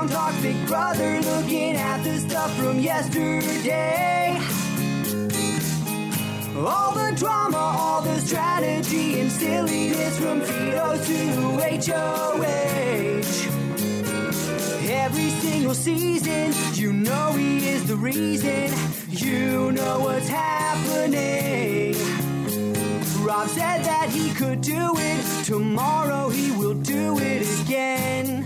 Armstrong talks Big Brother, looking at the stuff from yesterday. All the drama, all the strategy and silliness from Vito to HOH. Every single season, you know he is the reason. You know what's happening. Rob said that he could do it. Tomorrow he will do it again.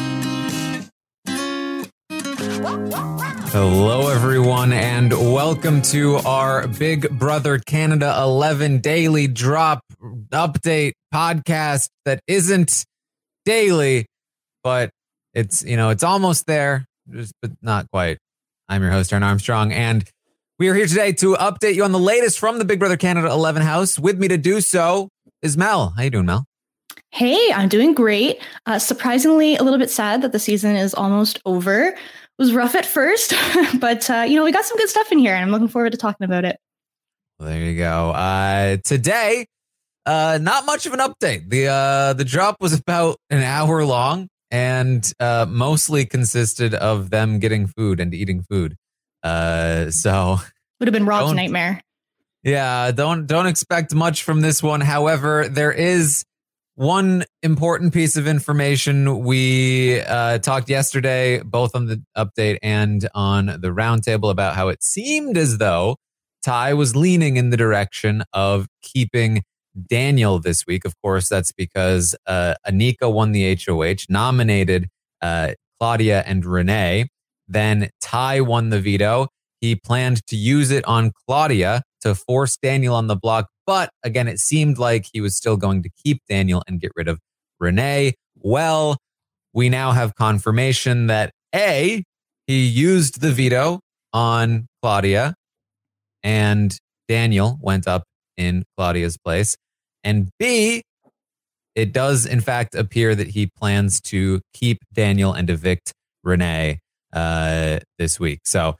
Hello, everyone, and welcome to our Big Brother Canada 11 daily drop update podcast that isn't daily, but it's almost there, but not quite. I'm your host, Aaron Armstrong, and we are here today to update you on the latest from the Big Brother Canada 11 house. With me to do so is Mel. How you doing, Mel? Hey, I'm doing great. Surprisingly, a little bit sad that the season is almost over. It was rough at first, but we got some good stuff in here, and I'm looking forward to talking about it. Well, there you go. Today, not much of an update. The drop was about an hour long and mostly consisted of them getting food and eating food. So would have been Rob's nightmare. Yeah, don't expect much from this one. However, there is one important piece of information. We talked yesterday, both on the update and on the roundtable, about how it seemed as though Ty was leaning in the direction of keeping Daniel this week. Of course, that's because Anika won the HOH, nominated Claudia and Renee. Then Ty won the veto. He planned to use it on Claudia to force Daniel on the block. But again, it seemed like he was still going to keep Daniel and get rid of Renee. Well, we now have confirmation that A, he used the veto on Claudia and Daniel went up in Claudia's place. And B, it does in fact appear that he plans to keep Daniel and evict Renee this week. So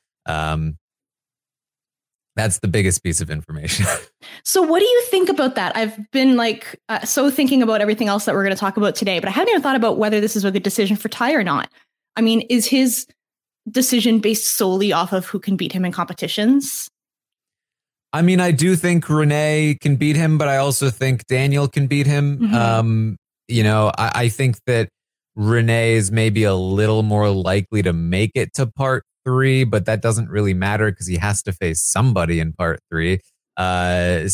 that's the biggest piece of information. So what do you think about that? I've been so thinking about everything else that we're going to talk about today, but I haven't even thought about whether this is a good decision for Ty or not. I mean, is his decision based solely off of who can beat him in competitions? I mean, I do think Renee can beat him, but I also think Daniel can beat him. Mm-hmm. I think that Renee is maybe a little more likely to make it to part 3, but that doesn't really matter because he has to face somebody in part 3. Would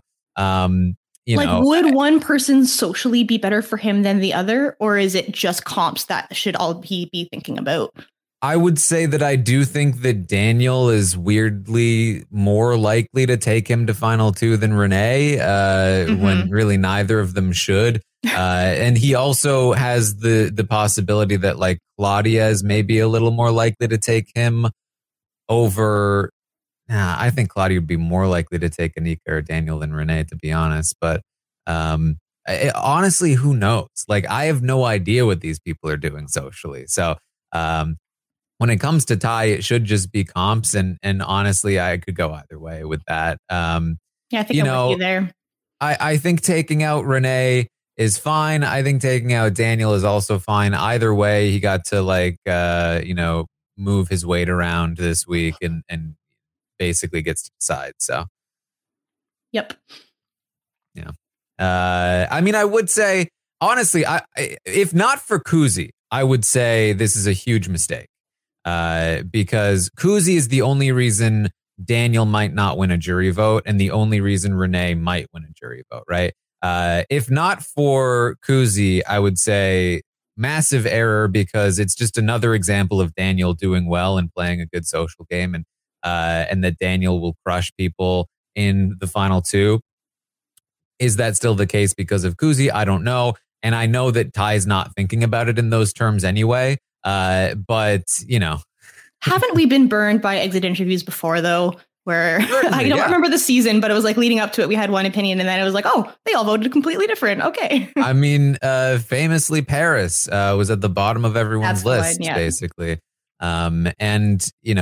one person socially be better for him than the other? Or is it just comps that should all he be thinking about? I would say that I do think that Daniel is weirdly more likely to take him to final 2 than Renee, when really neither of them should. And he also has the possibility that like Claudia is maybe a little more likely to take him over. I think Claudia would be more likely to take Anika or Daniel than Renee, to be honest. But honestly, who knows? Like, I have no idea what these people are doing socially. So when it comes to Ty, it should just be comps. And honestly, I could go either way with that. Yeah, I think I'm with you there. I think taking out Renee is fine. I think taking out Daniel is also fine. Either way, he got to move his weight around this week and basically gets to decide. So, yep. Yeah. I mean, I would say, honestly, if not for Kuzi, I would say this is a huge mistake. Because Kuzi is the only reason Daniel might not win a jury vote and the only reason Renee might win a jury vote, right? If not for Kuzi, I would say massive error, because it's just another example of Daniel doing well and playing a good social game, and that Daniel will crush people in the final 2. Is that still the case because of Kuzi? I don't know. And I know that Ty's not thinking about it in those terms anyway. But haven't we been burned by exit interviews before though, where I don't remember the season, but it was like leading up to it, we had one opinion and then it was like, oh, they all voted completely different. Okay. I mean, famously Paris was at the bottom of everyone's list, basically. Even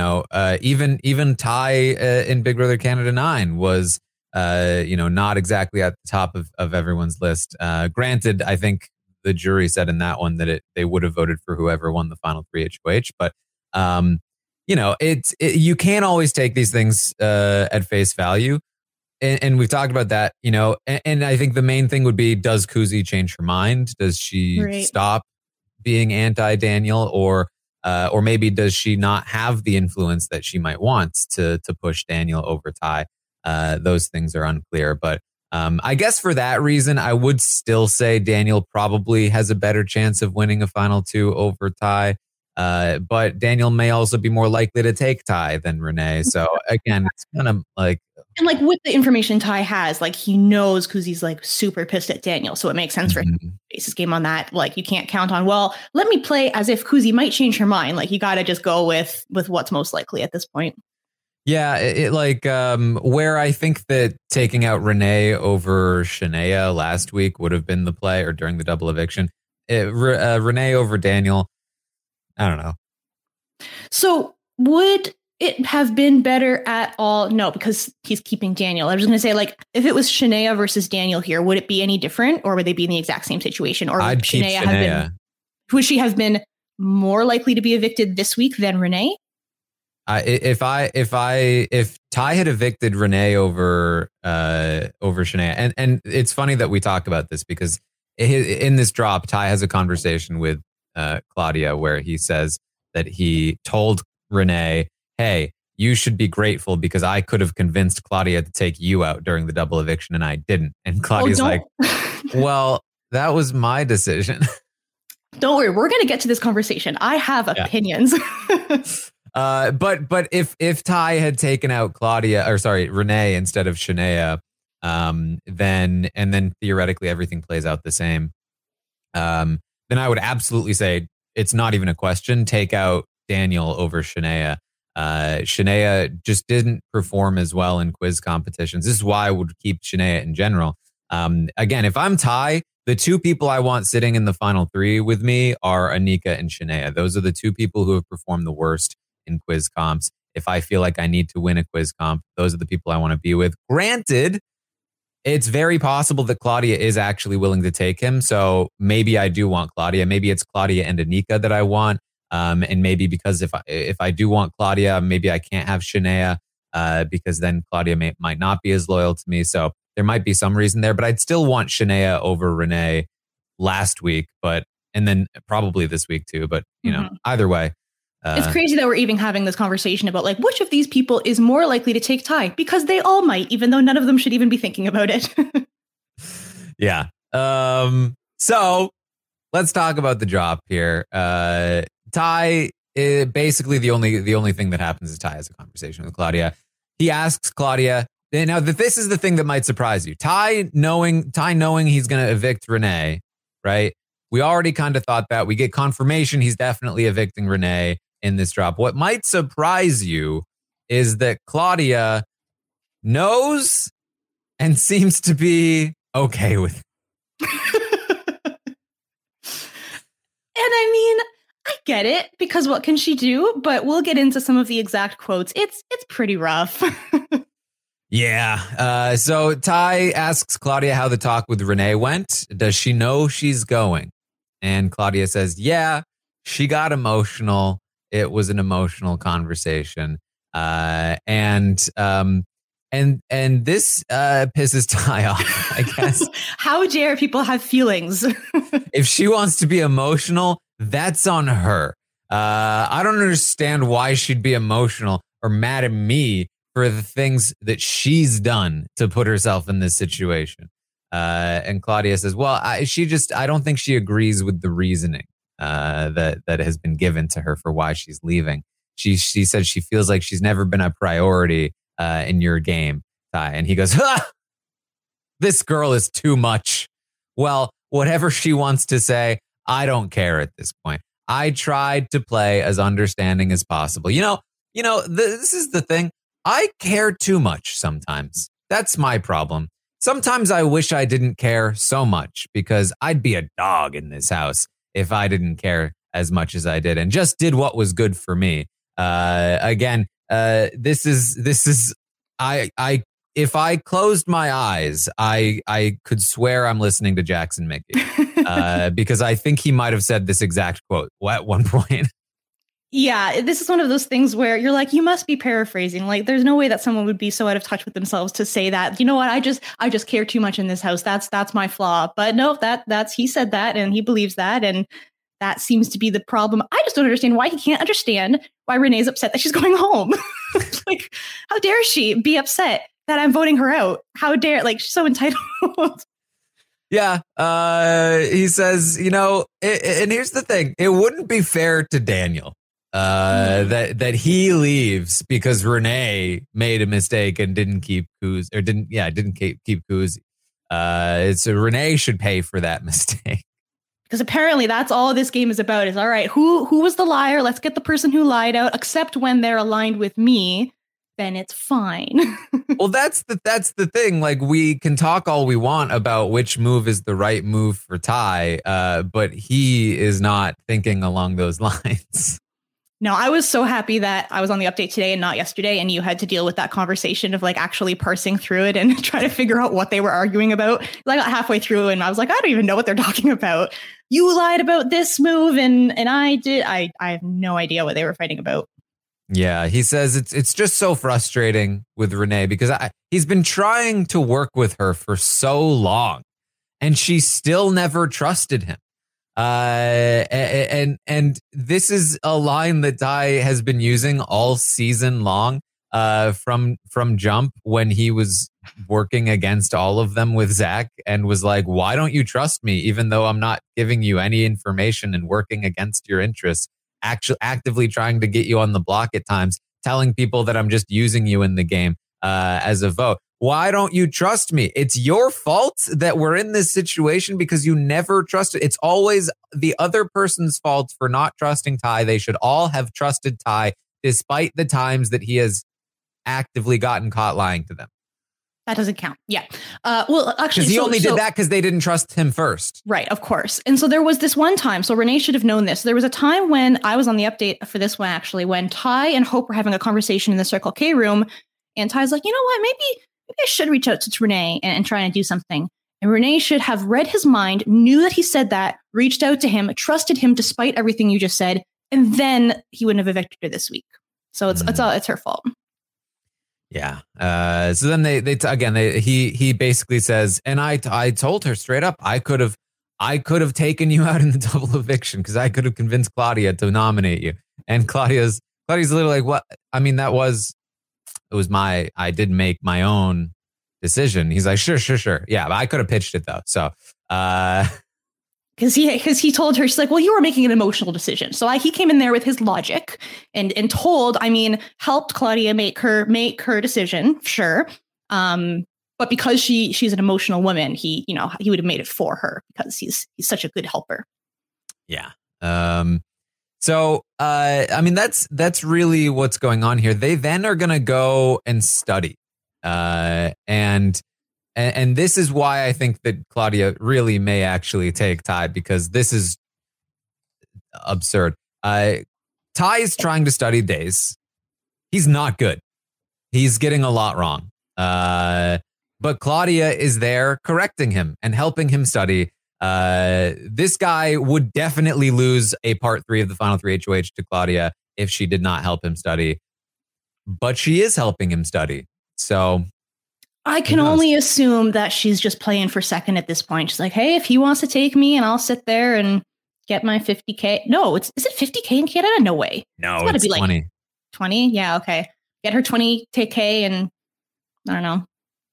Ty in Big Brother Canada 9 was not exactly at the top of everyone's list. Granted, I think the jury said in that one that they would have voted for whoever won the final 3 HOH. But, you can't always take these things at face value. And we've talked about that, and I think the main thing would be, does Kuzi change her mind? Does she stop being anti-Daniel, or maybe does she not have the influence that she might want to push Daniel over Ty? Those things are unclear. But I guess for that reason, I would still say Daniel probably has a better chance of winning a final 2 over Ty. But Daniel may also be more likely to take Ty than Renee. So again, it's kind of like... And like with the information Ty has, like he knows Kuzi's like super pissed at Daniel. So it makes sense for him to base his game on that. Like you can't count on, well, let me play as if Kuzi might change her mind. Like you got to just go with what's most likely at this point. Yeah, where I think that taking out Renee over Shania last week would have been the play, or during the double eviction. Renee over Daniel, I don't know. So would it have been better at all? No, because he's keeping Daniel. I was just going to say, like, if it was Shania versus Daniel here, would it be any different, or would they be in the exact same situation? Or I'd keep Shania. Would she have been more likely to be evicted this week than Renee? If Ty had evicted Renee over Shania, and it's funny that we talk about this because in this drop, Ty has a conversation with Claudia where he says that he told Renee, hey, you should be grateful because I could have convinced Claudia to take you out during the double eviction and I didn't. And Claudia's like, well, that was my decision. Don't worry, we're going to get to this conversation. I have opinions. But if Ty had taken out Renee instead of Shania, then theoretically everything plays out the same. Then I would absolutely say it's not even a question. Take out Daniel over Shania. Shania just didn't perform as well in quiz competitions. This is why I would keep Shania in general. Again, if I'm Ty, the 2 people I want sitting in the final 3 with me are Anika and Shania. Those are the 2 people who have performed the worst in quiz comps. If I feel like I need to win a quiz comp, those are the people I want to be with. Granted, it's very possible that Claudia is actually willing to take him. So maybe I do want Claudia. Maybe it's Claudia and Anika that I want. And maybe because if I do want Claudia, maybe I can't have Shania because then Claudia might not be as loyal to me. So there might be some reason there, but I'd still want Shania over Renee last week, and then probably this week too. But either way. It's crazy that we're even having this conversation about like which of these people is more likely to take Ty, because they all might, even though none of them should even be thinking about it. Yeah. So let's talk about the drop here. Ty, basically the only thing that happens is Ty has a conversation with Claudia. He asks Claudia, now this is the thing that might surprise you. Ty knowing he's going to evict Renee, right? We already kind of thought that. We get confirmation he's definitely evicting Renee in this drop. What might surprise you is that Claudia knows and seems to be okay with it. And I mean, I get it, because what can she do? But we'll get into some of the exact quotes. It's pretty rough. Yeah. So Ty asks Claudia how the talk with Renee went. Does she know she's going? And Claudia says, yeah, she got emotional. It was an emotional conversation. And this pisses Ty off, I guess. How dare people have feelings? If she wants to be emotional, that's on her. I don't understand why she'd be emotional or mad at me for the things that she's done to put herself in this situation. And Claudia says, well, I don't think she agrees with the reasoning that has been given to her for why she's leaving. She said she feels like she's never been a priority in your game, Ty. And he goes, this girl is too much. Well, whatever she wants to say, I don't care at this point. I tried to play as understanding as possible. This is the thing. I care too much sometimes. That's my problem. Sometimes I wish I didn't care so much, because I'd be a dog in this house if I didn't care as much as I did and just did what was good for me. If I closed my eyes, I could swear I'm listening to Jackson Mickey. because I think he might have said this exact quote at one point. Yeah, this is one of those things where you're like, you must be paraphrasing. Like, there's no way that someone would be so out of touch with themselves to say that. You know what? I just care too much in this house. That's my flaw. But no, that's he said that and he believes that, and that seems to be the problem. I just don't understand why he can't understand why Renee's upset that she's going home. Like, how dare she be upset that I'm voting her out? How dare, like, she's so entitled. Yeah, he says, you know, and here's the thing: it wouldn't be fair to Daniel. That he leaves because Renee made a mistake and didn't keep Kuzi, or didn't keep Kuzi. So Renee should pay for that mistake. Because apparently that's all this game is about is, all right, who was the liar? Let's get the person who lied out, except when they're aligned with me, then it's fine. Well, that's the thing. Like, we can talk all we want about which move is the right move for Ty, but he is not thinking along those lines. No, I was so happy that I was on the update today and not yesterday, and you had to deal with that conversation of like actually parsing through it and trying to figure out what they were arguing about. I got halfway through and I was like, I don't even know what they're talking about. You lied about this move and I did. I have no idea what they were fighting about. Yeah, he says it's just so frustrating with Renee because he's been trying to work with her for so long and she still never trusted him. And this is a line that Ty has been using all season long, from jump, when he was working against all of them with Zach and was like, why don't you trust me? Even though I'm not giving you any information and working against your interests, actually actively trying to get you on the block at times, telling people that I'm just using you in the game, as a vote. Why don't you trust me? It's your fault that we're in this situation because you never trusted. It's always the other person's fault for not trusting Ty. They should all have trusted Ty despite the times that he has actively gotten caught lying to them. That doesn't count. Yeah. Well, actually, because he only did that because they didn't trust him first. Right. Of course. And so there was this one time. So Renee should have known this. There was a time when I was on the update for this one, actually, when Ty and Hope were having a conversation in the Circle K room. And Ty's like, you know what? Maybe I should reach out to Renee and try and do something. And Renee should have read his mind, knew that he said that, reached out to him, trusted him despite everything you just said, and then he wouldn't have evicted her this week. So it's her fault. Yeah. So then he basically says, and I told her straight up, I could have taken you out in the double eviction because I could have convinced Claudia to nominate you. And Claudia's literally like, what? I mean, I did make my own decision. He's like, sure. Yeah, but I could have pitched it though. So, because he told her, she's like, well, you were making an emotional decision. So he came in there with his logic and helped Claudia make her decision. Sure. But because she's an emotional woman, he would have made it for her because he's such a good helper. Yeah. So, I mean, that's really what's going on here. They then are going to go and study. And this is why I think that Claudia really may actually take Ty, because this is absurd. Ty is trying to study days. He's not good. He's getting a lot wrong. But Claudia is there correcting him and helping him study. This guy would definitely lose a part 3 of the final 3 HOH to Claudia if she did not help him study. But she is helping him study. So I can only assume that she's just playing for second at this point. She's like, hey, if he wants to take me and I'll sit there and get my 50K. No, is it 50K in Canada? No way. No, it's 20. Like 20? Yeah, okay. Get her 20K and I don't know.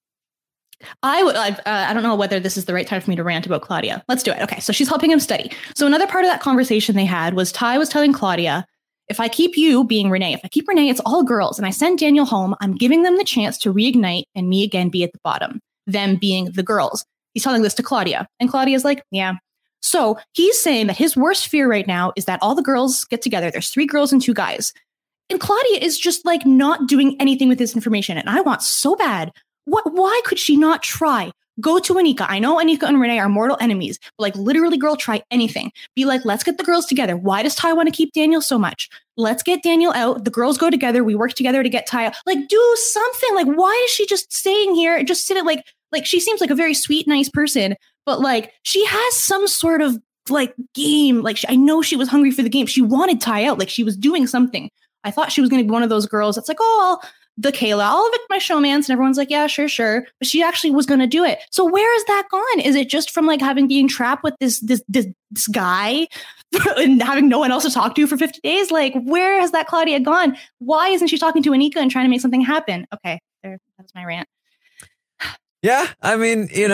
I don't know whether this is the right time for me to rant about Claudia. Let's do it. Okay, so she's helping him study. So another part of that conversation they had was Ty was telling Claudia, if I keep you being Renee, if I keep Renee, it's all girls, and I send Daniel home, I'm giving them the chance to reignite and me again be at the bottom, them being the girls. He's telling this to Claudia, and Claudia's like, yeah. So he's saying that his worst fear right now is that all the girls get together. There's 3 girls and 2 guys. And Claudia is just like not doing anything with this information. And I want so bad. Why could she not try? Go to Anika. I know Anika and Renee are mortal enemies, but like literally, girl, try anything. Be like, let's get the girls together. Why does Ty want to keep Daniel so much? Let's get Daniel out. The girls go together. We work together to get Ty out. Like, do something. Like, why is she just staying here? Just sit at like she seems like a very sweet, nice person, but like she has some sort of like game. Like I know she was hungry for the game. She wanted Tai out. Like she was doing something. I thought she was going to be one of those girls that's like, oh, the Kayla, I'll evict my showmance. And everyone's like, yeah, sure. But she actually was going to do it. So where is that gone? Is it just from like being trapped with this guy and having no one else to talk to for 50 days? Like, where has that Claudia gone? She isn't she talking to Anika and trying to make something happen? Okay, there. That's my rant. Yeah, I mean, he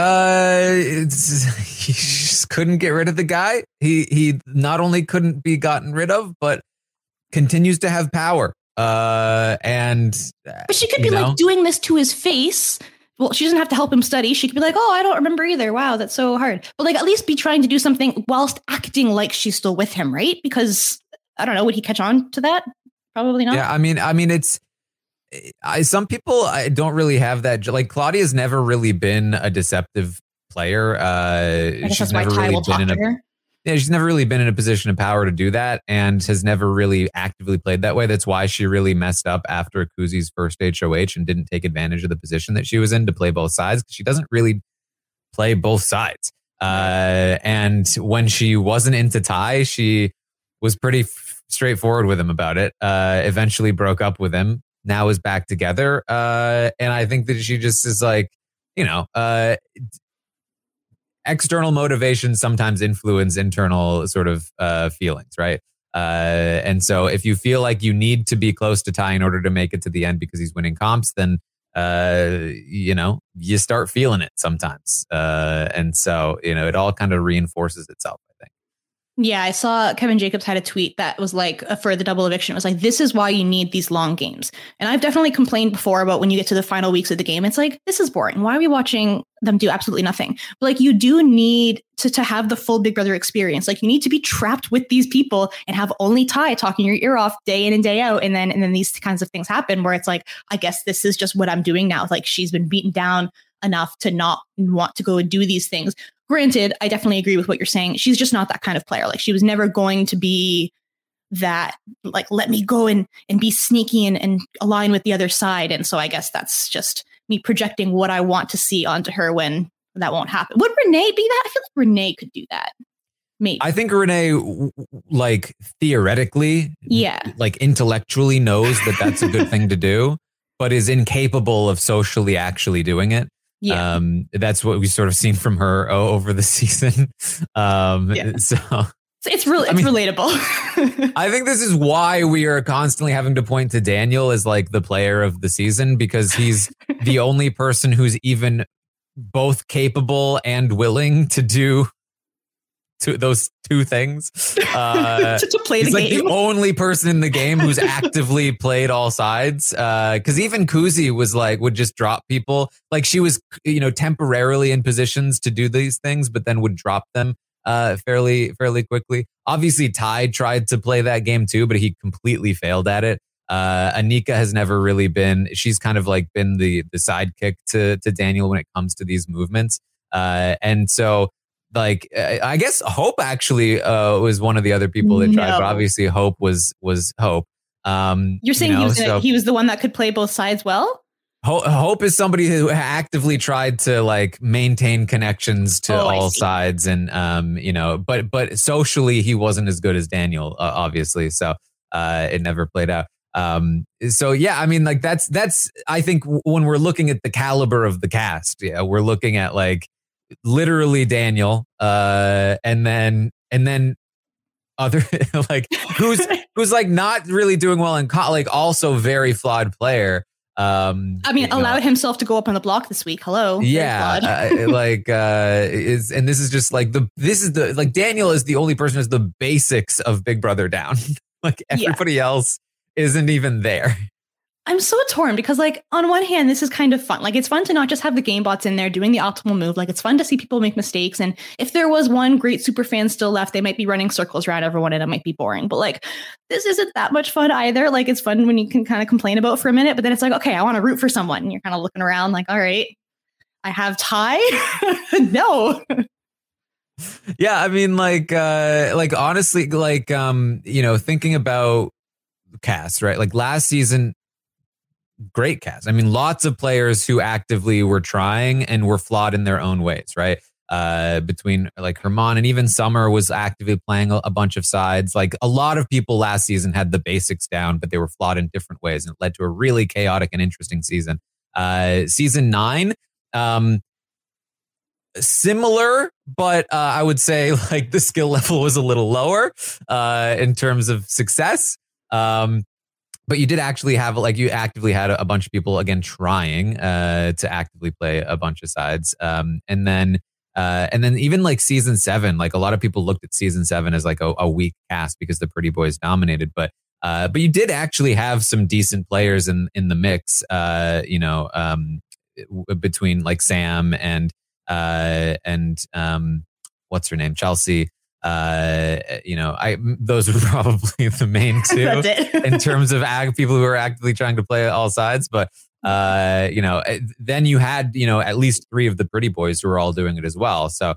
just couldn't get rid of the guy. He not only couldn't be gotten rid of, but continues to have power. But she could be like doing this to his face. Well, she doesn't have to help him study. She could be like, oh, I don't remember either. Wow, that's so hard. But like, at least be trying to do something whilst acting like she's still with him, right? Because I don't know, would he catch on to that? Probably not. Yeah, I mean, it's. Some people don't really have that. Like Claudia's never really been a deceptive player. She's never really been she's never really been in a position of power to do that, and has never really actively played that way. That's why she really messed up after Kuzi's first HOH and didn't take advantage of the position that she was in to play both sides, because she doesn't really play both sides. And when she wasn't into Tai, she was pretty straightforward with him about it. Eventually broke up with him. Now is back together. And I think that she just is like, external motivations sometimes influence internal sort of feelings, right? And so if you feel like you need to be close to Tai in order to make it to the end because he's winning comps, then, you start feeling it sometimes. And so, it all kind of reinforces itself, I think. Yeah, I saw Kevin Jacobs had a tweet that was like, for the double eviction, it was like, this is why you need these long games. And I've definitely complained before about when you get to the final weeks of the game, it's like, this is boring. Why are we watching them do absolutely nothing? But like, you do need to have the full Big Brother experience. Like, you need to be trapped with these people and have only Tai talking your ear off day in and day out. And then these kinds of things happen where it's like, I guess this is just what I'm doing now. Like, she's been beaten down enough to not want to go and do these things. Granted, I definitely agree with what you're saying. She's just not that kind of player. Like, she was never going to be that, like, let me go and be sneaky and align with the other side. And so I guess that's just me projecting what I want to see onto her when that won't happen. Would Renee be that? I feel like Renee could do that. Maybe. I think Renee, like, theoretically, like, intellectually knows that that's a good thing to do, but is incapable of socially actually doing it. Yeah. That's what we've sort of seen from her over the season. So it's really relatable. I think this is why we are constantly having to point to Daniel as like the player of the season, because he's the only person who's even both capable and willing to do those two things. To play he's the like game. The only person in the game who's actively played all sides. Because even Kuzi was like, would just drop people. Like, she was, temporarily in positions to do these things, but then would drop them fairly quickly. Obviously, Tai tried to play that game too, but he completely failed at it. Anika has never really been. She's kind of like been the sidekick to Daniel when it comes to these movements. And so, like, I guess Hope actually was one of the other people that tried, but obviously Hope was Hope. You're saying he was the one that could play both sides well? Hope is somebody who actively tried to like maintain connections to all sides, and but socially he wasn't as good as Daniel, obviously. So it never played out. So yeah, I mean, like that's I think when we're looking at the caliber of the cast, we're looking at like literally Daniel, and then other like who's like not really doing well in like also very flawed player. Allowed himself to go up on the block this week. Hello. Yeah. This is just like Daniel is the only person who has the basics of Big Brother down. Like everybody else isn't even there. I'm so torn because, like, on one hand, this is kind of fun. Like, it's fun to not just have the game bots in there doing the optimal move. Like, it's fun to see people make mistakes. And if there was one great super fan still left, they might be running circles around everyone and it might be boring. But, like, this isn't that much fun either. Like, it's fun when you can kind of complain about for a minute, but then it's like, okay, I want to root for someone. And you're kind of looking around like, all right, I have Tai. No. Yeah, I mean, like honestly, like, thinking about cast, right? Like last season, great cast. I mean, lots of players who actively were trying and were flawed in their own ways, right? between like Herman, and even Summer was actively playing a bunch of sides. Like a lot of people last season had the basics down, but they were flawed in different ways, and it led to a really chaotic and interesting season. Season 9, similar, but I would say like the skill level was a little lower in terms of success. But you did actually have, like, you actively had a bunch of people again trying to actively play a bunch of sides. And then even like season 7, like a lot of people looked at season 7 as like a weak cast because the Pretty Boys dominated. But you did actually have some decent players in the mix, between like Sam and what's her name? Chelsea. Those were probably the main two in terms of people who are actively trying to play all sides. But, then you had, at least 3 of the Pretty Boys who were all doing it as well. So,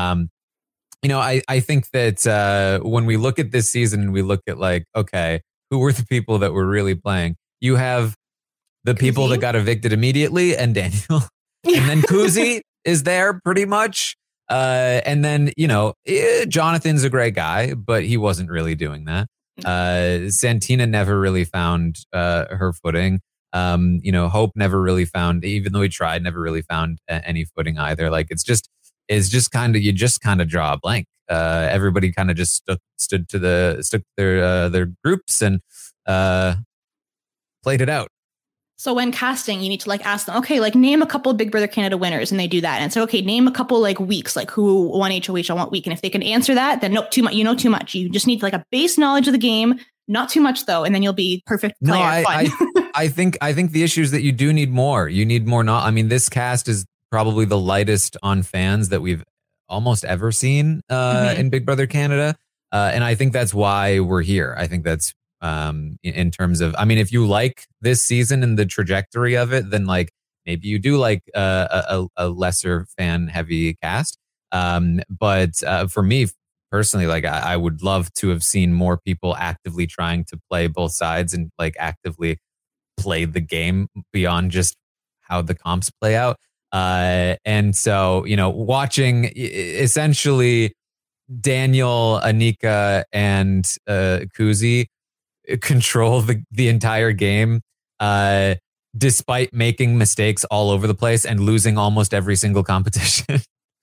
I think that when we look at this season and we look at like, okay, who were the people that were really playing? You have the people that got evicted immediately and Daniel. And then Kuzi is there pretty much. And then, Jonathan's a great guy, but he wasn't really doing that. Santina never really found her footing. Hope never really found, even though he tried, never really found any footing either. Like it's just kind of, you just kind of draw a blank. Everybody kind of just stuck to their groups and played it out. So when casting, you need to like ask them, okay, like name a couple of Big Brother Canada winners, and they do that. And so, okay, name a couple like weeks, like who won HOH on what week. And if they can answer that, then nope, too much. You know too much. You just need like a base knowledge of the game, not too much though, and then you'll be perfect player. I think the issue is that you do need more. You need more. This cast is probably the lightest on fans that we've almost ever seen in Big Brother Canada, and I think that's why we're here. I think that's. In terms of, if you like this season and the trajectory of it, then like maybe you do like a lesser fan heavy cast. But for me personally, like I would love to have seen more people actively trying to play both sides and like actively play the game beyond just how the comps play out. And so, watching essentially Daniel, Anika, and Kuzi control the entire game, despite making mistakes all over the place and losing almost every single competition.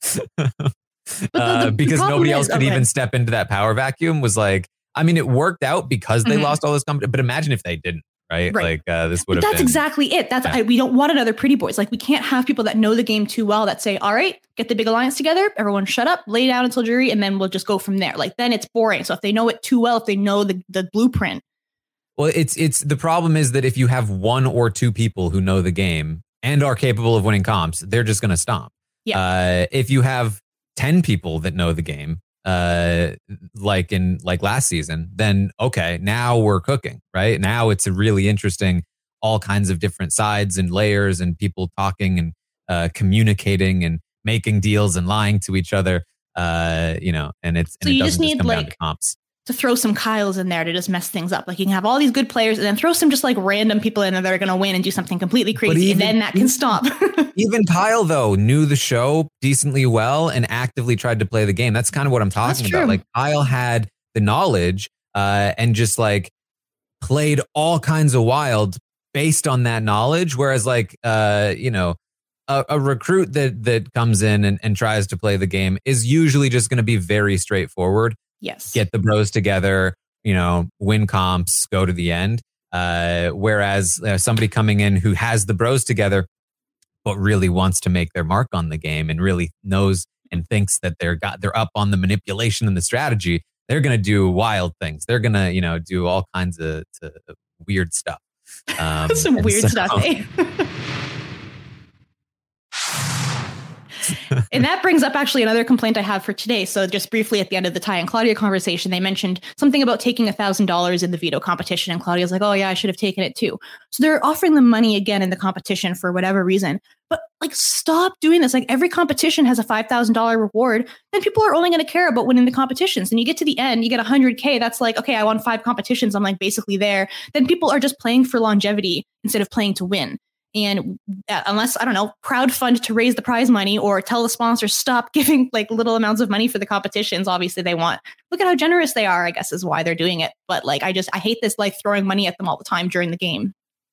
Because nobody else could even step into that power vacuum was like, it worked out because they lost all this competition, but imagine if they didn't, right? Like this would have been. That's exactly it. We don't want another Pretty Boys. Like we can't have people that know the game too well that say, all right, get the big alliance together, everyone shut up, lay down until jury, and then we'll just go from there. Like then it's boring. So if they know it too well, if they know the blueprint. Well, it's the problem is that if you have 1 or 2 people who know the game and are capable of winning comps, they're just going to stomp. Yeah. If you have 10 people that know the game, like last season, then okay, now we're cooking, right? Now it's a really interesting, all kinds of different sides and layers and people talking and communicating and making deals and lying to each other, and it doesn't just come down to comps. To throw some Kyles in there to just mess things up. Like you can have all these good players and then throw some just like random people in there that are going to win and do something completely crazy. And then that can stop. Even Kyle, though, knew the show decently well and actively tried to play the game. That's kind of what I'm talking about. Like Kyle had the knowledge and just like played all kinds of wild based on that knowledge. Whereas like, a recruit that comes in and tries to play the game is usually just going to be very straightforward. Yes. Get the bros together, win comps, go to the end. Whereas somebody coming in who has the bros together, but really wants to make their mark on the game and really knows and thinks that they're up on the manipulation and the strategy, they're going to do wild things. They're going to, do all kinds of weird stuff. Some weird stuff, eh? And that brings up actually another complaint I have for today. So just briefly at the end of the Ty and Claudia conversation, they mentioned something about taking $1,000 in the veto competition. And Claudia's like, oh yeah, I should have taken it too. So they're offering them money again in the competition for whatever reason. But like, stop doing this. Like every competition has a $5,000 reward. Then people are only going to care about winning the competitions. And you get to the end, you get 100K. That's like, okay, I won 5 competitions. I'm like basically there. Then people are just playing for longevity instead of playing to win. And unless, I don't know, crowdfund to raise the prize money or tell the sponsors stop giving like little amounts of money for the competitions. Obviously they want, look at how generous they are, I guess is why they're doing it. But like, I hate this, like throwing money at them all the time during the game.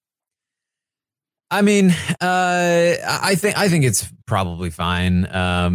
I mean, I think it's probably fine.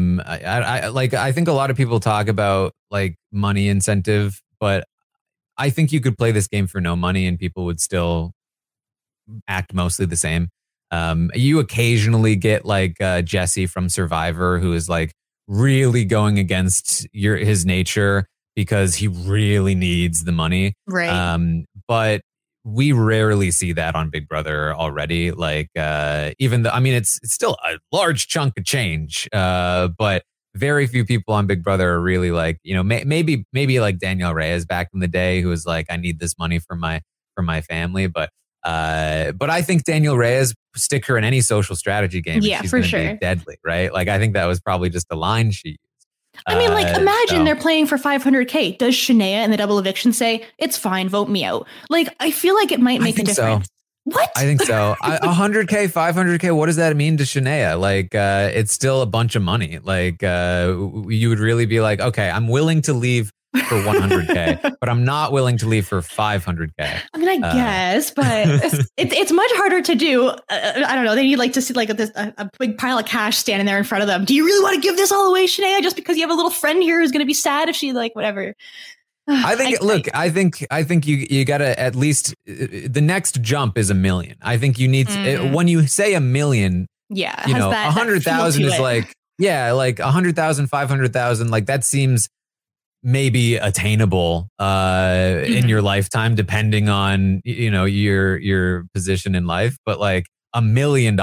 I think a lot of people talk about like money incentive, but I think you could play this game for no money and people would still act mostly the same. You occasionally get like Jesse from Survivor, who is like really going against his nature because he really needs the money. Right. But we rarely see that on Big Brother already. Like, even though, I mean, it's still a large chunk of change, but very few people on Big Brother are really like, you know, maybe like Danielle Reyes back in the day, who was like, I need this money for my family. But I think Danielle Reyes, stick her in any social strategy game. Yeah, she's for gonna sure. be deadly, right? Like, I think that was probably just the line she used. I mean, like, imagine they're playing for 500K. Does Shania in the double eviction say, it's fine, vote me out? Like, I feel like it might make a difference. So. What? I think so. 100K, 500K, what does that mean to Shania? Like, it's still a bunch of money. Like, you would really be like, okay, I'm willing to leave for 100K, but I'm not willing to leave for 500K. I mean, I guess, but it's much harder to do. I don't know. They need like to see like a big pile of cash standing there in front of them. Do you really want to give this all away, Shania, just because you have a little friend here who's going to be sad if she like whatever? I think you gotta at least the next jump is $1 million. I think you need to, when you say $1 million, yeah, you know, 100,000 is like, yeah, like 100,000, 500,000, like that seems maybe attainable in your lifetime, depending on, you know, your position in life. But like $1 million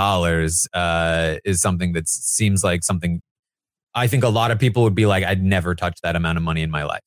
is something that seems like something I think a lot of people would be like, I'd never touch that amount of money in my life.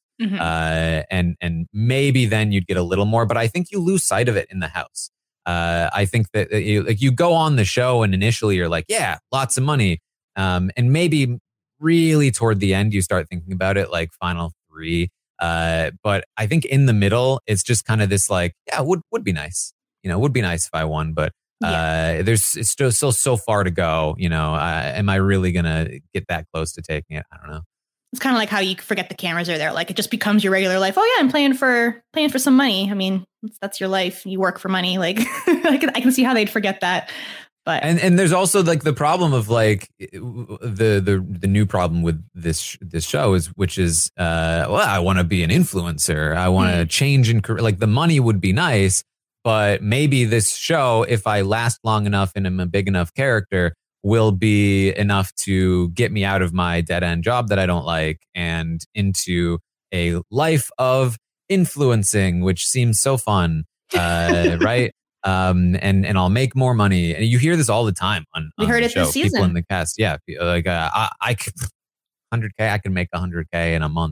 And maybe then you'd get a little more, but I think you lose sight of it in the house. I think that you go on the show and initially you're like, yeah, lots of money. And maybe really toward the end, you start thinking about it like final 3. But I think in the middle, it's just kind of this like, yeah, would be nice. You know, would be nice if I won, but it's still so far to go. You know, am I really going to get that close to taking it? I don't know. It's kind of like how you forget the cameras are there. Like it just becomes your regular life. Oh yeah, I'm playing for some money. I mean, that's your life. You work for money. Like I can see how they'd forget that. But and there's also like the problem of like the new problem with this show is, which is well, I want to be an influencer. I want to change in career. Like the money would be nice, but maybe this show, if I last long enough and am a big enough character, will be enough to get me out of my dead end job that I don't like and into a life of influencing, which seems so fun, right? And I'll make more money. And you hear this all the time on we heard the it show. this season. People in the cast, yeah, like I could 100K. I can make 100K in a month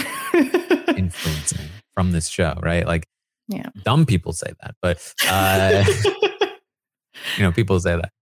influencing from this show, right? Like, yeah, dumb people say that, but you know, people say that.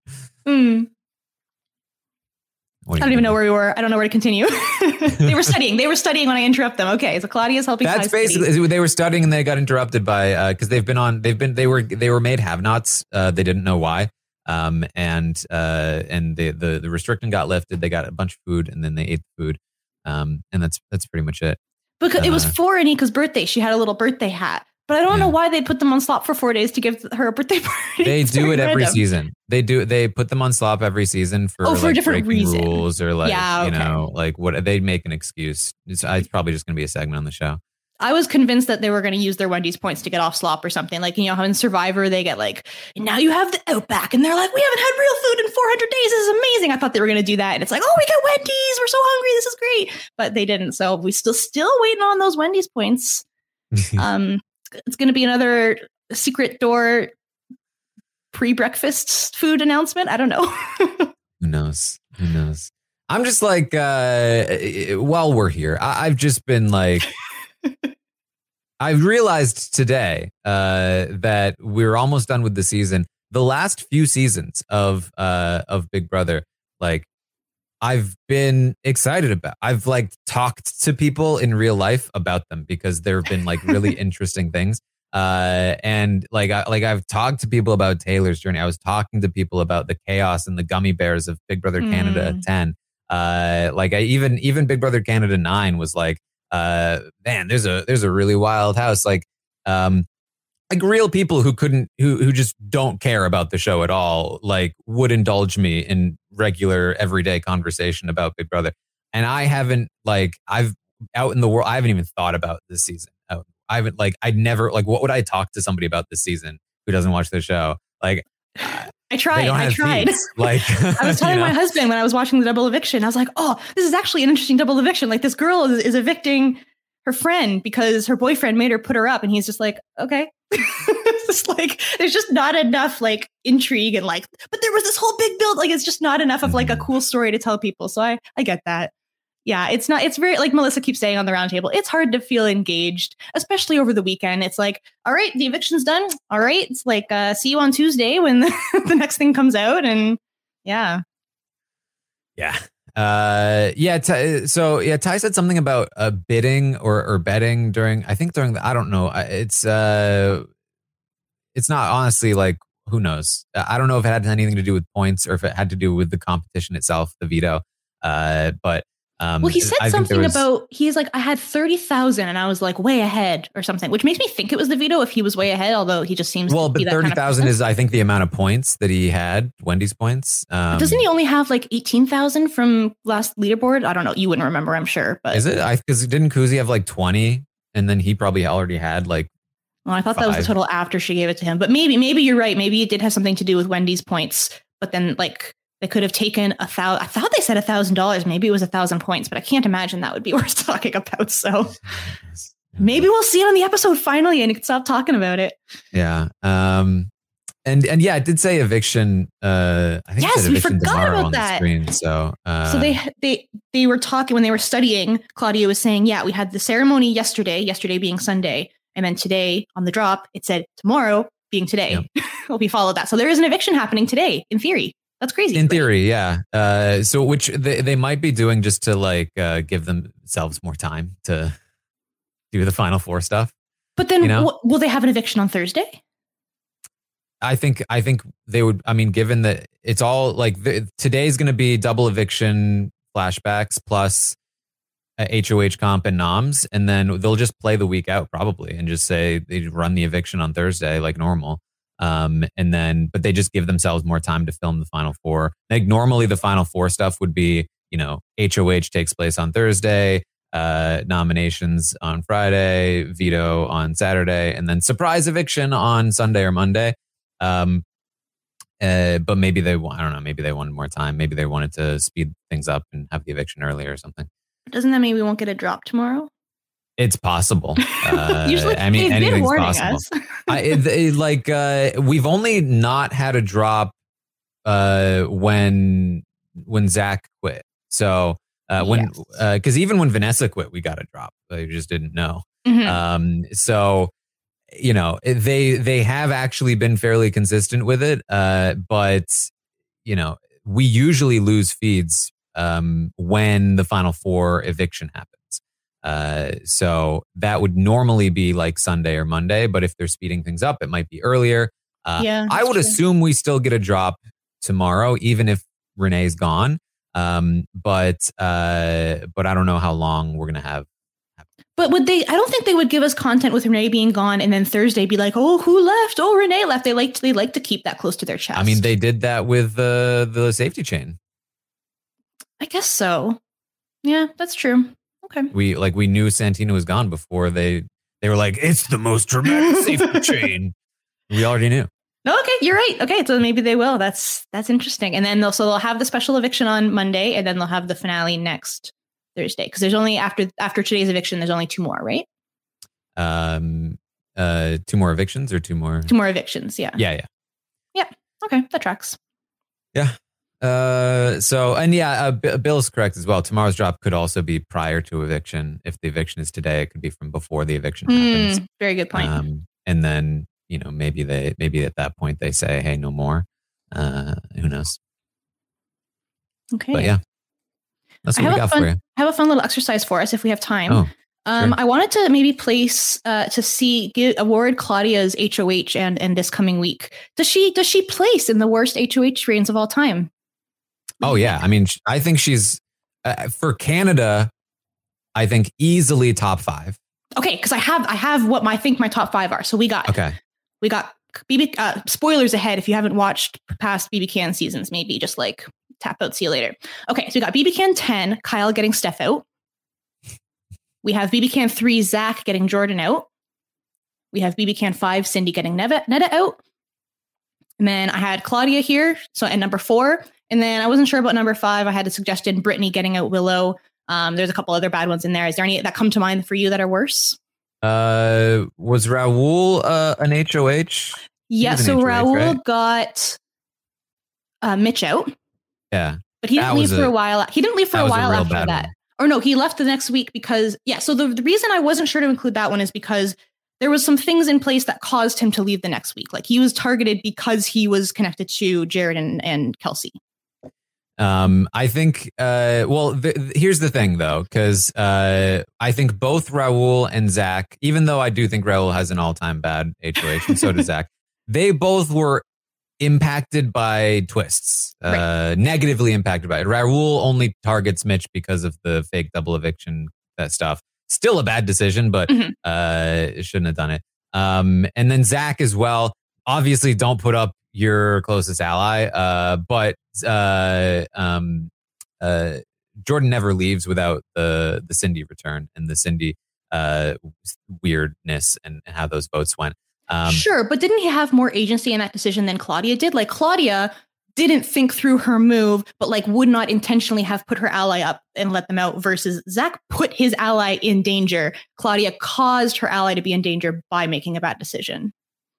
I don't even know where we were. I don't know where to continue. They were studying. They were studying when I interrupt them. Okay, so Claudia's helping. That's basically they were studying and they got interrupted by because they were made have-nots. They didn't know why. And the restriction got lifted. They got a bunch of food and then they ate the food. And that's pretty much it. Because it was for Anika's birthday. She had a little birthday hat. But I don't know why they put them on slop for 4 days to give her a birthday party. They do it every season. They put them on slop every season for a different reason. Rules or like, you know, like what they make an excuse. It's probably just going to be a segment on the show. I was convinced that they were going to use their Wendy's points to get off slop or something. Like, you know, how in Survivor, they get like, now you have the Outback. And they're like, we haven't had real food in 400 days. This is amazing. I thought they were going to do that. And it's like, oh, we got Wendy's. We're so hungry. This is great. But they didn't. So we still waiting on those Wendy's points. It's going to be another secret door pre-breakfast food announcement. I don't know. Who knows? I'm just like, while we're here, I've just been like, I've realized today that we're almost done with the season. The last few seasons of Big Brother, like, I've been excited about. I've like talked to people in real life about them because there have been like really interesting things. And I've talked to people about Taylor's journey. I was talking to people about the chaos and the gummy bears of Big Brother Canada 10. Even Big Brother Canada 9 was like, man, there's a really wild house. Like real people who just don't care about the show at all, like would indulge me in regular everyday conversation about Big Brother. And I've out in the world, I haven't even thought about this season. I'd never, like, what would I talk to somebody about this season who doesn't watch the show? Like, I tried. Like, I was telling my husband when I was watching the double eviction, I was like, oh, this is actually an interesting double eviction. Like, this girl is evicting her friend because her boyfriend made her put her up. And he's just like, okay. It's just like, there's just not enough like intrigue and like, but there was this whole big build. Like, it's just not enough of like a cool story to tell people. So I get that. Yeah, it's very, like Melissa keeps saying on the roundtable, it's hard to feel engaged, especially over the weekend. It's like, all right, the eviction's done. All right. It's like, see you on Tuesday when the next thing comes out. And yeah. Yeah. Ty said something about bidding or betting during I don't know. It's not honestly, like, who knows? I don't know if it had anything to do with points or if it had to do with the competition itself, the veto. But well, he said something about, he's like, I had 30,000 and I was like way ahead or something, which makes me think it was the veto if he was way ahead, although he just seems to be that 30,000 is, I think, the amount of points that he had, Wendy's points. Doesn't he only have like 18,000 from last leaderboard? I don't know. You wouldn't remember, I'm sure. But is it? Because didn't Kuzi have like 20 and then he probably already had like, well, I thought 5. That was the total after she gave it to him. But maybe you're right. Maybe it did have something to do with Wendy's points, but then like, they could have taken I thought they said $1,000. Maybe it was 1,000 points, but I can't imagine that would be worth talking about. So maybe we'll see it on the episode finally and you can stop talking about it. Yeah. And yeah, it did say eviction. I think yes, we forgot about that. Screen, so they were talking when they were studying. Claudia was saying, yeah, we had the ceremony yesterday being Sunday. And then today on the drop, it said tomorrow being today. Yep. Well, we followed that. So there is an eviction happening today in theory. That's crazy. In theory, yeah. So which they might be doing just to like give themselves more time to do the Final Four stuff. But then will they have an eviction on Thursday? I think they would. I mean, given that it's all like today's going to be double eviction flashbacks plus HOH comp and noms. And then they'll just play the week out probably and just say they run the eviction on Thursday like normal. And then, but they just give themselves more time to film the Final Four. Like normally the Final Four stuff would be, HOH takes place on Thursday, nominations on Friday, veto on Saturday, and then surprise eviction on Sunday or Monday. But maybe I don't know, maybe they wanted more time. Maybe they wanted to speed things up and have the eviction earlier or something. Doesn't that mean we won't get a drop tomorrow? It's possible. Usually, I mean, anything's possible. We've only not had a drop when Zach quit. So because even when Vanessa quit, we got a drop. We just didn't know. Mm-hmm. So they have actually been fairly consistent with it. But we usually lose feeds when the Final Four eviction happens. So that would normally be like Sunday or Monday, but if they're speeding things up, it might be earlier. I would assume we still get a drop tomorrow, even if Renee's gone. But I don't know how long we're going to have. But would they, I don't think they would give us content with Renee being gone and then Thursday be like, oh, who left? Oh, Renee left. They like to keep that close to their chest. I mean, they did that with the safety chain. I guess so. Yeah, that's true. Okay. We knew Santino was gone before they were like, it's the most dramatic safety chain. We already knew. Okay, you're right. Okay, so maybe they will. That's interesting. And then they'll have the special eviction on Monday, and then they'll have the finale next Thursday. Because there's only after today's eviction, there's only 2 more, right? 2 more evictions or 2 more? 2 more evictions. Yeah. Yeah. Okay, that tracks. Yeah. Bill's correct as well. Tomorrow's drop could also be prior to eviction. If the eviction is today, it could be from before the eviction happens. Very good point. And then, maybe at that point they say, hey, no more. Who knows? Okay. But yeah, that's what we got for you. I have a fun little exercise for us if we have time. Oh. Sure. I wanted to maybe place award Claudia's HOH and this coming week. Does she place in the worst HOH reigns of all time? Oh yeah, I mean, I think she's for Canada. I think easily top 5. Okay, because I have what I think my top 5 are. So we got BB spoilers ahead if you haven't watched past BB Can seasons. Maybe just like tap out, see you later. Okay, so we got BB Can 10, Kyle getting Steph out. We have BB Can 3, Zach getting Jordan out. We have BB Can 5, Cindy getting Neda out. And then I had Claudia here, so at number 4. And then I wasn't sure about number 5. I had a suggestion, Brittany getting out Willow. There's a couple other bad ones in there. Is there any that come to mind for you that are worse? Was Raul an HOH? Yeah, so HOH, Raul right? Got Mitch out. Yeah. But he didn't leave for a while. He didn't leave for a while after that. One. Or no, he left the next week because, so the reason I wasn't sure to include that one is because there was some things in place that caused him to leave the next week. Like he was targeted because he was connected to Jared and Kelsey. I think, here's the thing though, because I think both Raul and Zach, even though I do think Raul has an all-time bad HOH, and so does Zach, they both were impacted by twists, negatively impacted by it. Raul only targets Mitch because of the fake double eviction stuff. Still a bad decision, but shouldn't have done it. And then Zach as well. Obviously, don't put up your closest ally, but Jordan never leaves without the Cindy return and the Cindy weirdness and how those votes went. Sure, but didn't he have more agency in that decision than Claudia did? Like Claudia didn't think through her move, but like would not intentionally have put her ally up and let them out versus Zach put his ally in danger. Claudia caused her ally to be in danger by making a bad decision.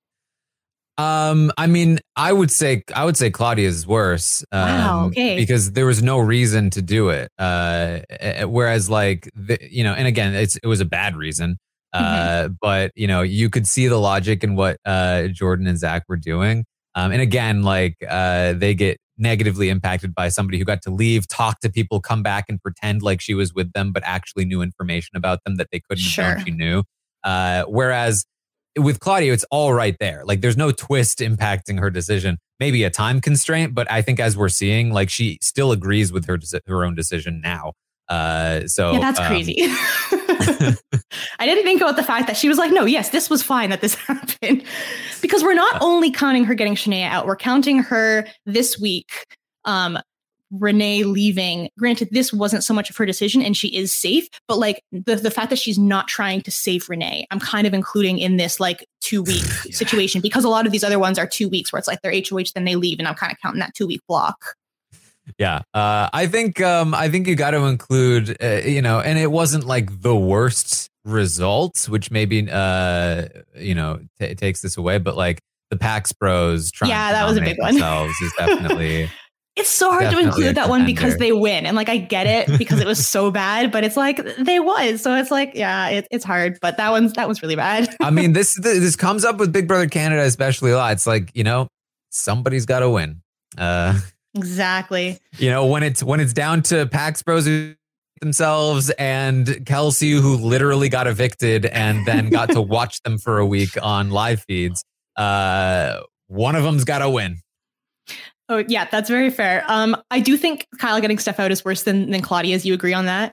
I mean, I would say Claudia's worse. Wow, okay. Because there was no reason to do it. Whereas like, and again, it was a bad reason. But you could see the logic in what Jordan and Zach were doing. And again, like they get negatively impacted by somebody who got to leave, talk to people, come back and pretend like she was with them, but actually knew information about them that they couldn't have known she knew. Whereas with Claudia, it's all right there. Like there's no twist impacting her decision. Maybe a time constraint, but I think as we're seeing, like she still agrees with her own decision now. So yeah, that's crazy. I didn't think about the fact that she was like, no, yes, this was fine that this happened. Because we're not only counting her getting Shania out, we're counting her this week. Renee leaving. Granted, this wasn't so much of her decision and she is safe, but like the fact that she's not trying to save Renee, I'm kind of including in this like 2-week situation because a lot of these other ones are 2 weeks where it's like they're HOH, then they leave, and I'm kind of counting that 2-week block. Yeah, I think you got to include, and it wasn't like the worst results, which maybe takes this away, but like the PAX Bros trying that was a big one. Is definitely. It's so hard to include that one because they win, and like I get it because it was so bad, but it's like they won, so it's like it's hard. But that one's really bad. I mean, this comes up with Big Brother Canada especially a lot. It's like somebody's got to win. Exactly. When it's down to PAX Bros themselves and Kelsey, who literally got evicted and then got to watch them for a week on live feeds. One of them's got to win. Oh, yeah, that's very fair. I do think Kyle getting Steph out is worse than Claudia's. You agree on that?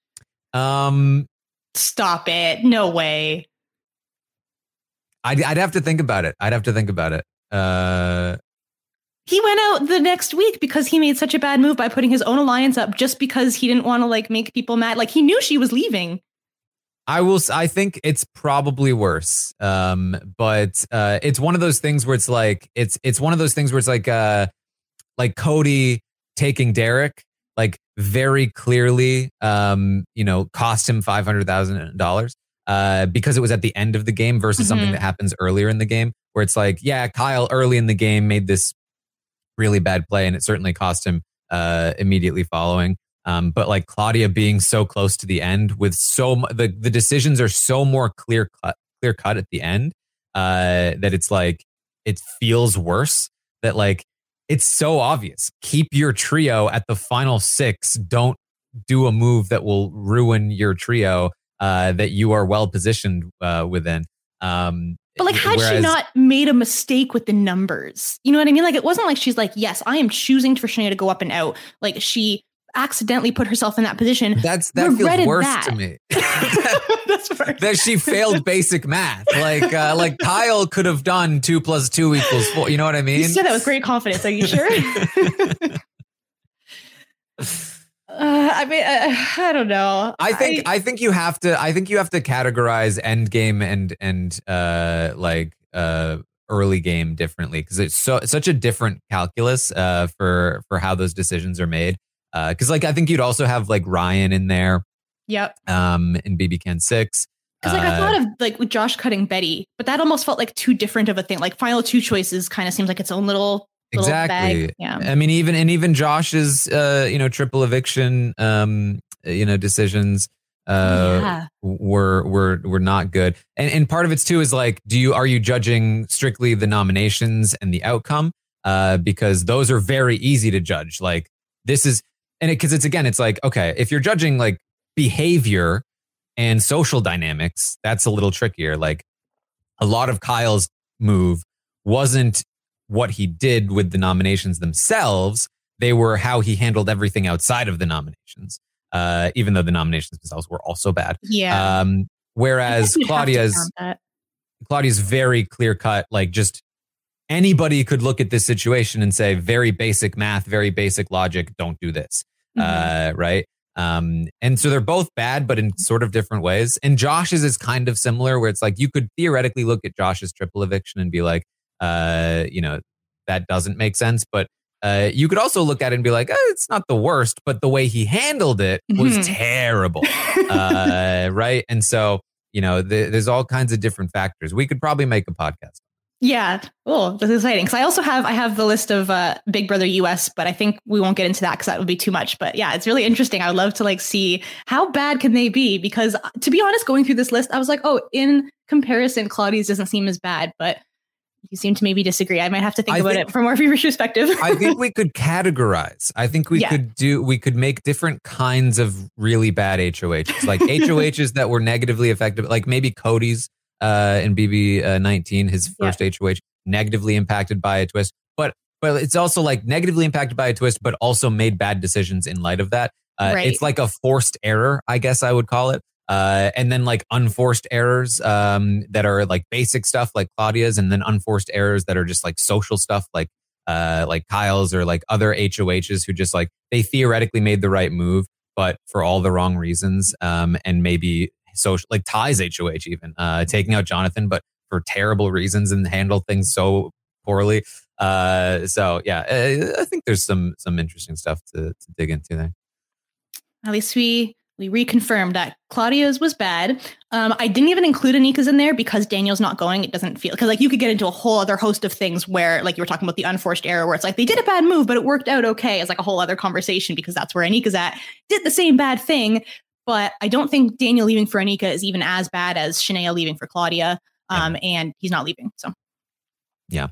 Stop it. No way. I'd have to think about it. He went out the next week because he made such a bad move by putting his own alliance up just because he didn't want to like make people mad. Like he knew she was leaving. I think it's probably worse. But it's one of those things where it's like like Cody taking Derek, like very clearly, cost him $500,000 because it was at the end of the game versus something that happens earlier in the game where it's like, yeah, Kyle early in the game made this really bad play and it certainly cost him immediately following. But like Claudia being so close to the end with the decisions are so more clear cut at the end that it's like, it feels worse that like, it's so obvious. Keep your trio at the final 6. Don't do a move that will ruin your trio. that you are well positioned within. But like, had she not made a mistake with the numbers? You know what I mean? Like, it wasn't like she's like, yes, I am choosing for Shania to go up and out. Like, she accidentally put herself in that position. That feels worse to me. That's that she failed basic math. Like Kyle could have done 2 + 2 = 4. You know what I mean? You said that with great confidence. Are you sure? I mean, I don't know. I think you have to categorize end game and early game differently, because it's such a different calculus for how those decisions are made. Because like I think you'd also have like Ryan in there. Yep. In BB Can 6. Because like I thought of like with Josh cutting Betty, but that almost felt like too different of a thing. Like Final Two Choices kind of seems like its own little exactly bag. Yeah. I mean, even Josh's triple eviction decisions were not good. And part of it too is like, are you judging strictly the nominations and the outcome? Because those are very easy to judge. Like this is, because it's like, okay, if you're judging like behavior and social dynamics, that's a little trickier. Like a lot of Kyle's move wasn't what he did with the nominations themselves. They were how he handled everything outside of the nominations, even though the nominations themselves were also bad. Yeah. Whereas Claudia's very clear cut, like just anybody could look at this situation and say, very basic math, very basic logic, don't do this. Right. And so they're both bad, but in sort of different ways. And Josh's is kind of similar, where it's like you could theoretically look at Josh's triple eviction and be like, that doesn't make sense. But you could also look at it and be like, it's not the worst, but the way he handled it was terrible. Right. And so, there's all kinds of different factors. We could probably make a podcast. Yeah. Oh, that's exciting. Because I have the list of Big Brother US, but I think we won't get into that because that would be too much. But yeah, it's really interesting. I would love to like see how bad can they be? Because to be honest, going through this list, I was like, oh, in comparison, Claudia's doesn't seem as bad, but you seem to maybe disagree. I might have to think about it from more of your perspective. I think we could categorize. I think we could make different kinds of really bad HOHs, like HOHs that were negatively affected, like maybe Cody's in BB 19, his first HOH, negatively impacted by a twist. But it's also like negatively impacted by a twist, but also made bad decisions in light of that. It's like a forced error, I guess I would call it. And then like unforced errors that are like basic stuff like Claudia's, and then unforced errors that are just like social stuff like Kyle's, or like other HOHs who just like they theoretically made the right move, but for all the wrong reasons. And maybe social, like Ty's HOH even taking out Jonathan, but for terrible reasons and handled things so poorly. So yeah, I think there's some interesting stuff to dig into there. At least we reconfirmed that Claudia's was bad. I didn't even include Anika's in there because Daniel's not going. It doesn't feel, because like you could get into a whole other host of things where like you were talking about the unforced error, where it's like they did a bad move, but it worked out okay. It's like a whole other conversation because that's where Anika's at. Did the same bad thing, but I don't think Daniel leaving for Anika is even as bad as Shania leaving for Claudia. And he's not leaving. So yeah.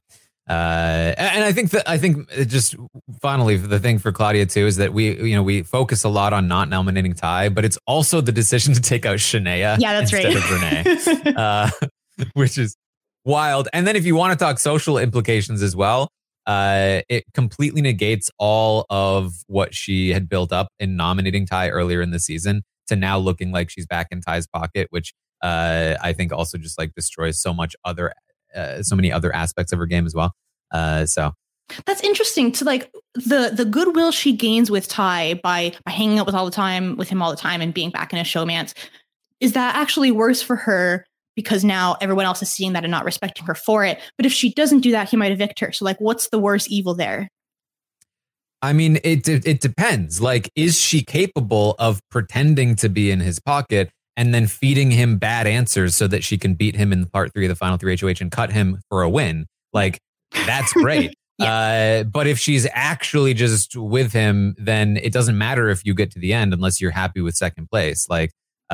And I think just finally the thing for Claudia too is that we focus a lot on not nominating Ty, but it's also the decision to take out Shania. Yeah, that's instead right. of Renee, which is wild. And then if you want to talk social implications as well, it completely negates all of what she had built up in nominating Ty earlier in the season to now looking like she's back in Ty's pocket, which I think also just like destroys so many other aspects of her game as well. So that's interesting to like the goodwill she gains with Ty by hanging out with him all the time and being back in a showmance. Is that actually worse for her because now everyone else is seeing that and not respecting her for it? But if she doesn't do that, he might evict her. So like, what's the worst evil there? I mean, it depends. Like, is she capable of pretending to be in his pocket and then feeding him bad answers so that she can beat him in part 3 of the final 3 HOH and cut him for a win? Like, that's great. But if she's actually just with him, then it doesn't matter if you get to the end unless you're happy with second place. Like,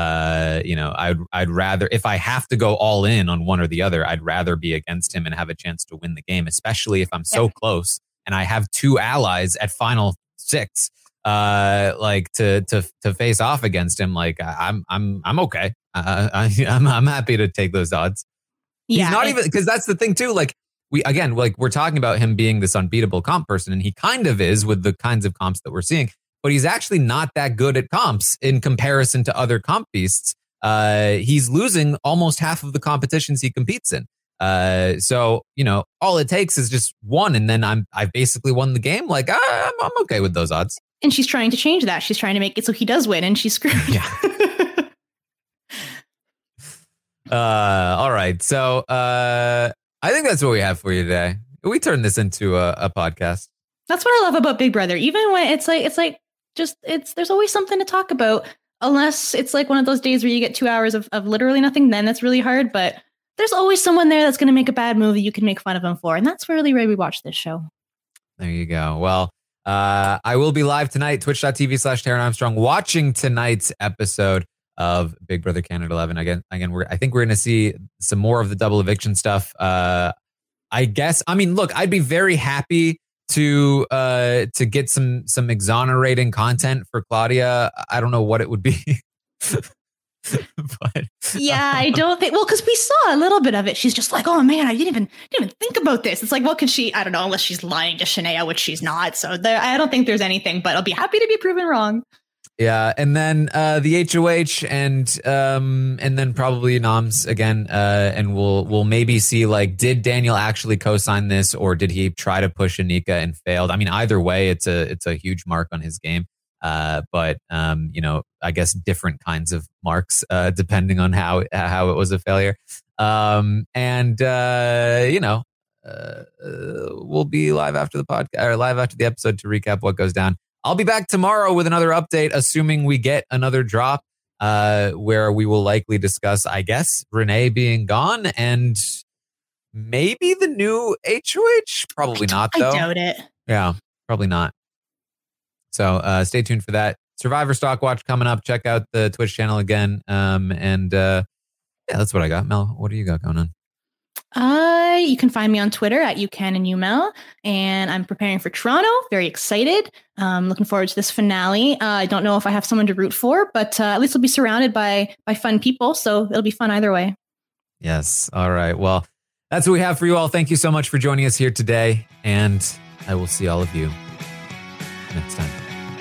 I'd rather, if I have to go all in on one or the other, I'd rather be against him and have a chance to win the game, especially if I'm so close and I have 2 allies at final 6. like to face off against him, like I'm okay. I'm happy to take those odds. Yeah, he's not even, because that's the thing too. Like we're talking about him being this unbeatable comp person, and he kind of is with the kinds of comps that we're seeing. But he's actually not that good at comps in comparison to other comp beasts. He's losing almost half of the competitions he competes in. So, all it takes is just one, and then I've basically won the game. Like, I'm okay with those odds. And she's trying to change that. She's trying to make it so he does win, and she's screwed. Yeah. All right. So, I think that's what we have for you today. We turned this into a podcast. That's what I love about Big Brother. Even when it's like there's always something to talk about, unless it's like one of those days where you get 2 hours of literally nothing, then that's really hard. But there's always someone there that's going to make a bad movie you can make fun of them for. And that's really why we watch this show. There you go. Well, I will be live tonight, twitch.tv/Taran Armstrong, watching tonight's episode of Big Brother Canada 11. Again, I think we're going to see some more of the double eviction stuff. I guess, look, I'd be very happy to get some exonerating content for Claudia. I don't know what it would be. But yeah, I don't think, because we saw a little bit of it. She's just like, oh man, I didn't even think about this. It's like, what could she, I don't know, unless she's lying to Shania, which she's not. So I don't think there's anything, but I'll be happy to be proven wrong. Yeah, and then the HOH and then probably Noms again, and we'll maybe see, like, did Daniel actually co-sign this, or did he try to push Anika and failed? Either way, it's a huge mark on his game. But I guess different kinds of marks depending on how it was a failure. We'll be live after the podcast, or live after the episode, to recap what goes down. I'll be back tomorrow with another update, assuming we get another drop, where we will likely discuss, I guess, Renee being gone and maybe the new HOH. Probably not, though. I doubt it. Yeah, probably not. So stay tuned for that. Survivor Stock Watch coming up. Check out the Twitch channel again. That's what I got. Mel, what do you got going on? You can find me on Twitter at YouCanAndYouMel, and I'm preparing for Toronto. Very excited. Looking forward to this finale. I don't know if I have someone to root for, but at least we'll be surrounded by fun people, so it'll be fun either way. Yes. All right. Well, that's what we have for you all. Thank you so much for joining us here today, and I will see all of you next time.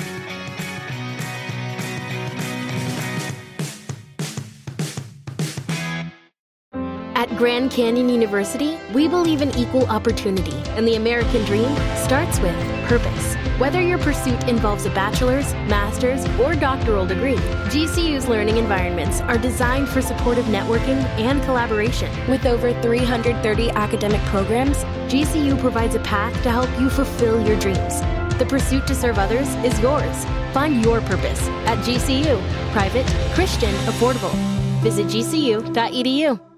At Grand Canyon University, we believe in equal opportunity, and the American dream starts with purpose. Whether your pursuit involves a bachelor's, master's, or doctoral degree, GCU's learning environments are designed for supportive networking and collaboration. With over 330 academic programs, GCU provides a path to help you fulfill your dreams. The pursuit to serve others is yours. Find your purpose at GCU. Private, Christian, affordable. Visit gcu.edu.